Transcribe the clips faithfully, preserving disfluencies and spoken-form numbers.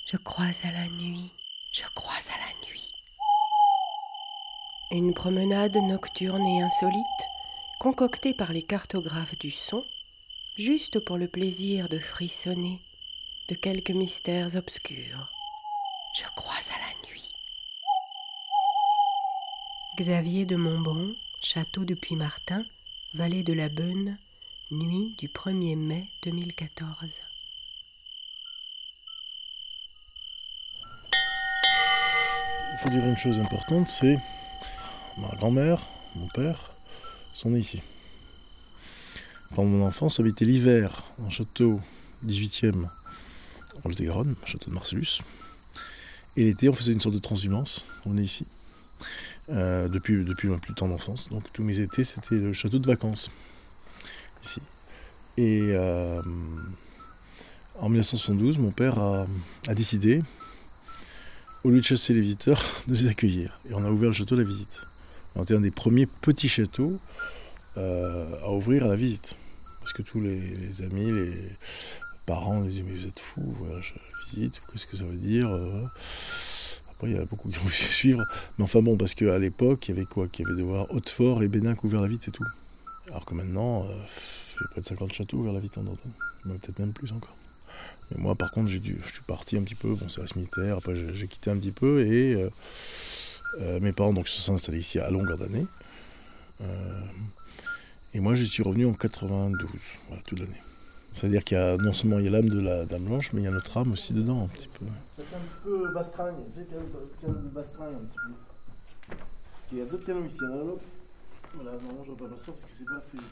Je crois à la nuit, je crois à la nuit. Une promenade nocturne et insolite, concoctée par les cartographes du son, juste pour le plaisir de frissonner de quelques mystères obscurs. Je crois à la nuit. Xavier de Montbron, château de Puy-Martin, vallée de la Beune, nuit du premier mai deux mille quatorze. Il faut dire une chose importante, c'est ma grand-mère, mon père, sont nés ici. Pendant mon enfance, j'habitais l'hiver en château dix-huitième en Lot-et-Garonne, château de Marcellus. Et l'été, on faisait une sorte de transhumance. On est ici euh, depuis, depuis ma plus tendre enfance. Donc tous mes étés, c'était le château de vacances ici. Et euh, en dix-neuf cent soixante-douze, mon père a, a décidé, au lieu de chasser les visiteurs, de les accueillir. Et on a ouvert le château à la visite. On était un des premiers petits châteaux euh, à ouvrir à la visite. Parce que tous les, les amis, les parents disaient « mais vous êtes fous, voyage à la visite, qu'est-ce que ça veut dire ?» Après, il y a beaucoup qui ont voulu suivre. Mais enfin bon, parce qu'à l'époque, il y avait quoi? Il y avait devoir Hautefort et Bénin qui ouvert la visite, c'est tout. Alors que maintenant, euh, il y a près de cinquante châteaux ouverts la visite en Dordogne. Peut-être même plus encore. Et moi, par contre, j'ai dû, je suis parti un petit peu, bon, service militaire, après j'ai, j'ai quitté un petit peu, et euh, euh, mes parents donc, se sont installés ici à longueur d'année. Euh, et moi, je suis revenu en quatre-vingt-douze, voilà, toute l'année. C'est-à-dire qu'il y a, non seulement il y a l'âme de la Dame Blanche, mais il y a notre âme aussi dedans, un petit peu. C'est un petit peu Bastragne, c'est le canal de Bastragne, un petit peu. Parce qu'il y a d'autres canaux ici, il y en a un autre. Voilà, normalement, je ne vois pas parce que c'est pas fait.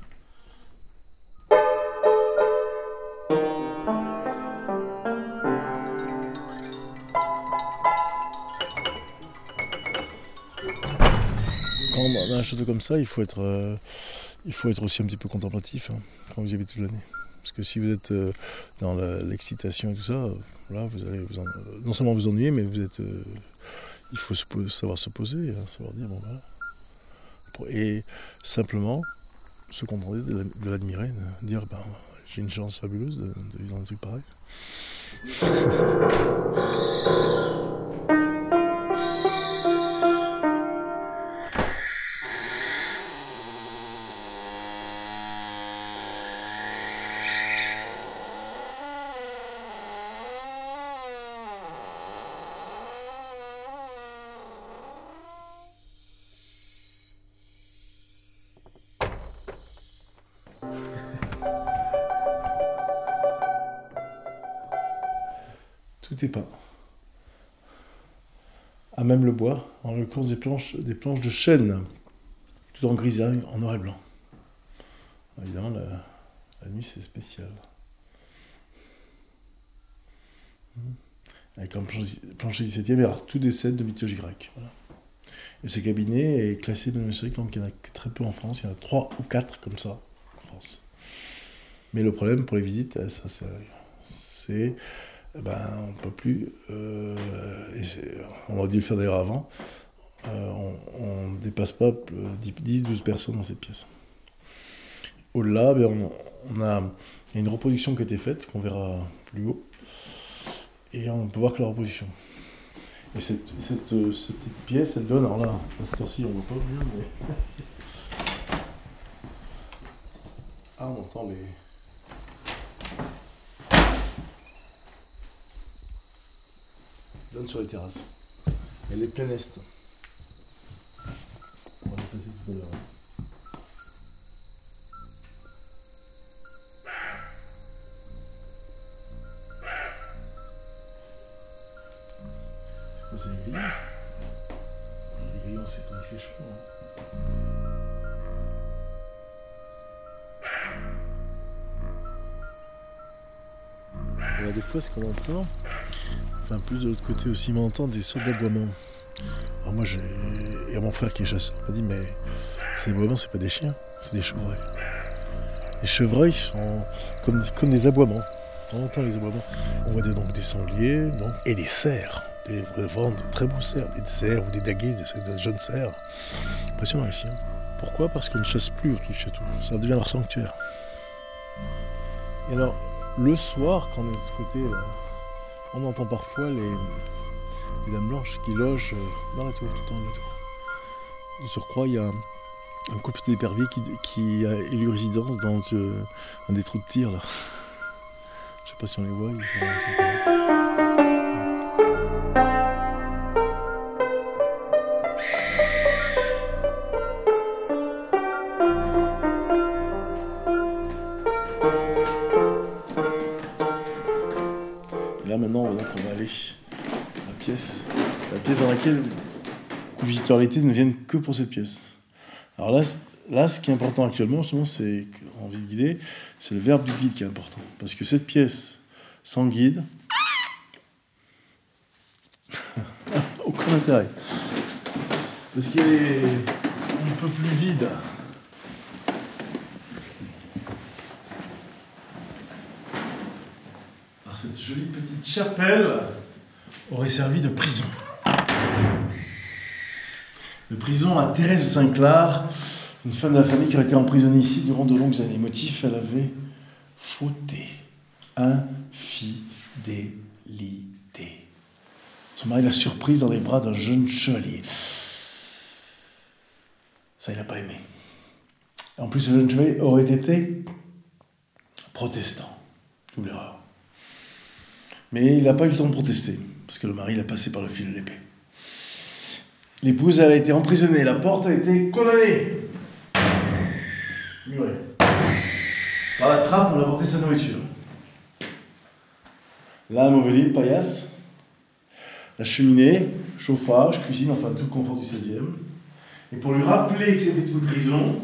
Quand on a un château comme ça, il faut être, euh, il faut être aussi un petit peu contemplatif hein, quand vous y habitez toute l'année. Parce que si vous êtes euh, dans la, l'excitation et tout ça, euh, là, vous allez vous en, euh, non seulement vous ennuyer, mais vous êtes, euh, il faut se poser, savoir se poser, hein, savoir dire bon voilà. Et simplement se contenter de, de l'admirer, de dire ben, j'ai une chance fabuleuse de, de vivre dans un truc pareil. Tout est peint. À même le bois, en l'occurrence des planches, des planches de chêne, tout en grisaille, en noir et blanc. Évidemment, la, la nuit, c'est spécial. Avec un plancher dix-septième, alors tout décède de mythologie grecque. Voilà. Et ce cabinet est classé manuscrit, donc il n'y en a que très peu en France. Il y en a trois ou quatre comme ça en France. Mais le problème pour les visites, ça, c'est, c'est ben, on ne peut plus, euh, et on aurait dû le faire d'ailleurs avant, euh, on ne dépasse pas dix douze personnes dans cette pièce. Au-delà, ben, on, on a, il y a une reproduction qui a été faite, qu'on verra plus haut, et on peut voir que la reproduction. Et cette, cette, cette petite pièce, elle donne, alors là, à cette heure-ci, on ne voit pas bien, mais... Ah, on entend les... donne sur les terrasses. Elle est plein est. On va la passer tout à l'heure. C'est quoi, c'est les grillons, ça? Les grillons, c'est quand il fait chaud. Hein. Alors, des fois, ce qu'on entend, enfin plus de l'autre côté aussi, on entend des sortes d'aboiements. Alors moi, j'ai... et mon frère qui est chasseur m'a dit, mais ces aboiements, c'est pas des chiens, c'est des chevreuils. Les chevreuils sont comme, comme des aboiements. On entend les aboiements. On voit des, donc des sangliers donc, et des cerfs, des, vraiment de très beaux cerfs, des cerfs ou des daguets, des, des jeunes cerfs. Impressionnant ici. Hein. Pourquoi? Parce qu'on ne chasse plus autour du château. Ça devient leur sanctuaire. Et alors, le soir, quand on est de ce côté, là, On entend parfois les, les dames blanches qui logent dans la tour, tout en haut de la tour. De surcroît, il y a un couple d'éperviers qui, qui a élu résidence dans euh, un des trous de tir là. Je sais pas si on les voit. Ils sont, ils sont là maintenant, donc, on va aller à la pièce, la pièce dans laquelle les visiteurs l'été ne viennent que pour cette pièce. Alors là, là, ce qui est important actuellement, justement, c'est qu'en visite guidée, c'est le verbe du guide qui est important. Parce que cette pièce, sans guide, aucun intérêt. Parce qu'elle est un peu plus vide. Alors, cette jolie petite chapelle aurait servi de prison. De prison à Thérèse de Saint-Clar, une femme de la famille qui aurait été emprisonnée ici durant de longues années. Motif, elle avait fauté. Infidélité. Son mari l'a surprise dans les bras d'un jeune chevalier. Ça, il n'a pas aimé. En plus, ce jeune chevalier aurait été protestant. Double erreur. Mais il n'a pas eu le temps de protester, parce que le mari l'a passé par le fil de l'épée. L'épouse, elle a été emprisonnée, la porte a été condamnée. Murée. Par la trappe, on a apporté sa nourriture. Là, Mauveline, paillasse. La cheminée, chauffage, cuisine, enfin tout le confort du seizième. Et pour lui rappeler que c'était une prison,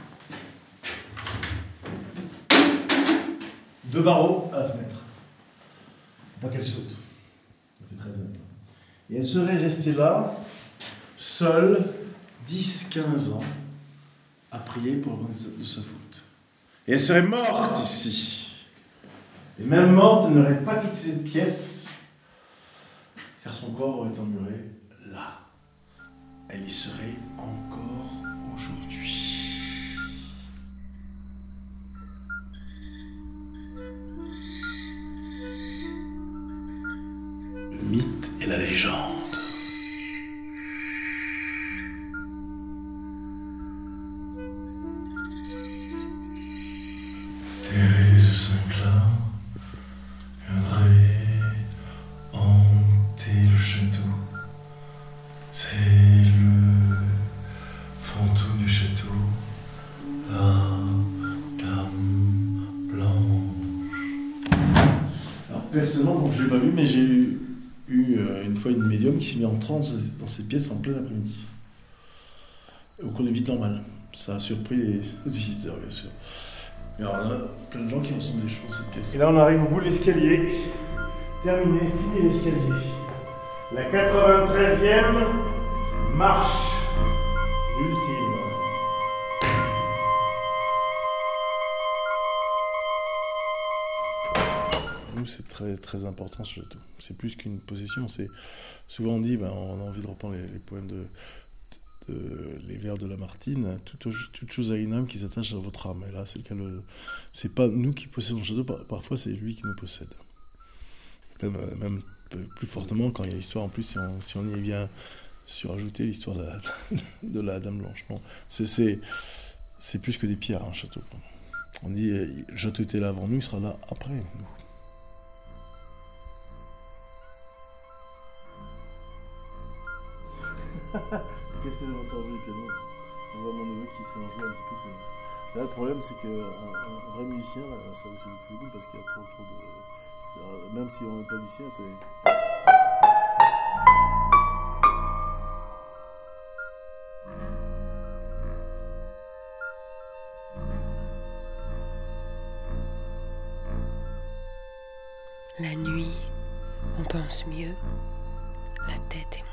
deux barreaux à la fenêtre. Faut pas qu'elle saute. Ça fait treize mètres. Et elle serait restée là, seule, dix quinze ans, à prier pour le de sa faute. Et elle serait morte ici. Et même morte, elle n'aurait pas quitté cette pièce, car son corps aurait emmuré là. Elle y serait encore aujourd'hui. Le mythe et la légende. Thérèse de Saint-Clar viendrait hanter le château. C'est le fantôme du château, la dame blanche. Alors personnellement, bon, je ne l'ai pas vu, mais j'ai eu, eu euh, une fois une médium qui s'est mise en transe dans cette pièce en plein après-midi. Au cours de vie normale. Ça a surpris les visiteurs, bien sûr. Mais alors, on a plein de gens qui ressentent des choses dans cette pièce. Et là, on arrive au bout de l'escalier. Terminé, fini l'escalier. La quatre-vingt-treizième marche ultime. Pour nous, c'est très, très important ce château. C'est plus qu'une possession. C'est, souvent on dit, ben, on a envie de reprendre les, les poèmes de, de, de les vers de Lamartine, toute, toute chose a une âme qui s'attache à votre âme. Et là, c'est le cas. Le, c'est pas nous qui possédons le château, parfois c'est lui qui nous possède. Même, même plus fortement quand il y a l'histoire, en plus, si on, si on y vient surajouter l'histoire de la, de la Dame Blanche. Non, c'est, c'est, c'est plus que des pierres, un château. On dit, le château était là avant nous, il sera là après nous. Qu'est-ce que j'aimerais savoir du piano? On voit mon neveu qui s'est en joué un petit peu. C'est... Là, le problème, c'est qu'un un, un vrai musicien, là, ça se fout le boule parce qu'il y a trop, trop de... Alors, même si on n'est pas musicien, c'est... La nuit, on pense mieux, la tête est